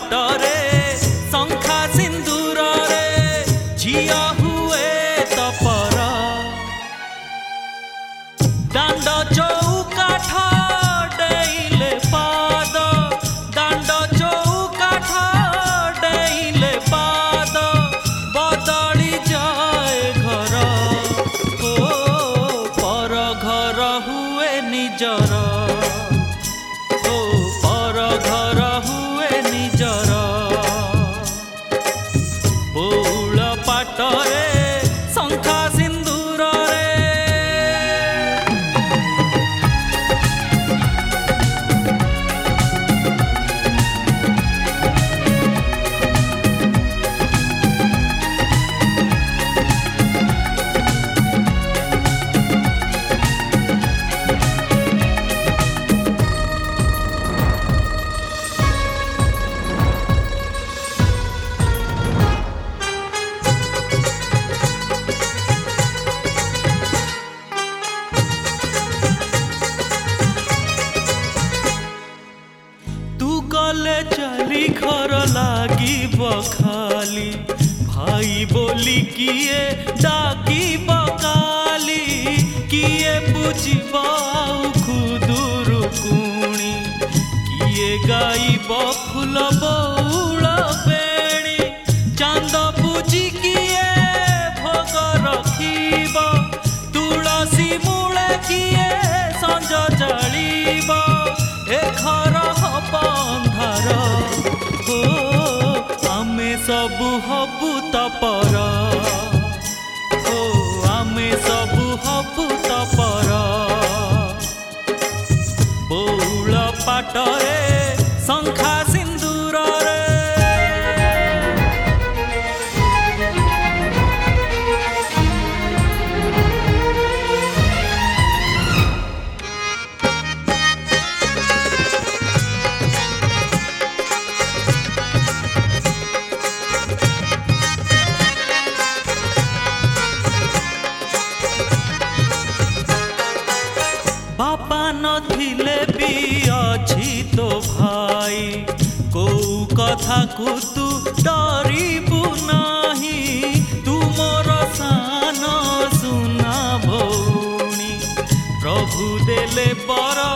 पाटरे शंखा सिंदूर रे झिया हुए तपर दांड चौकाठ डेइले पाद दांड चौकाठ डेइले पाद बदली जाए घर ओ पर घर हुए निजर ओ पर घर हुए निजर बौल पाटरे शंखा सिंदूर रे गले चली घर लागी बखाली भाई बोली किए डाकी बकाली किए बुझब खुदुरु कुणी किए गाइब फूल बौल बेणी चांद पूजी किए भोग रखिब तुलसी मूले किए संज जलिब ए घर बंधार हो आमे सबु हबु तपर हो आमे सबु हबु तपर बौल पाटरे शंखा सिंदूर रे बापा नथिले भी अछि तो भाई को कथा को तू डरिबु नाही तुमर सान सुना भौणी प्रभु देले बर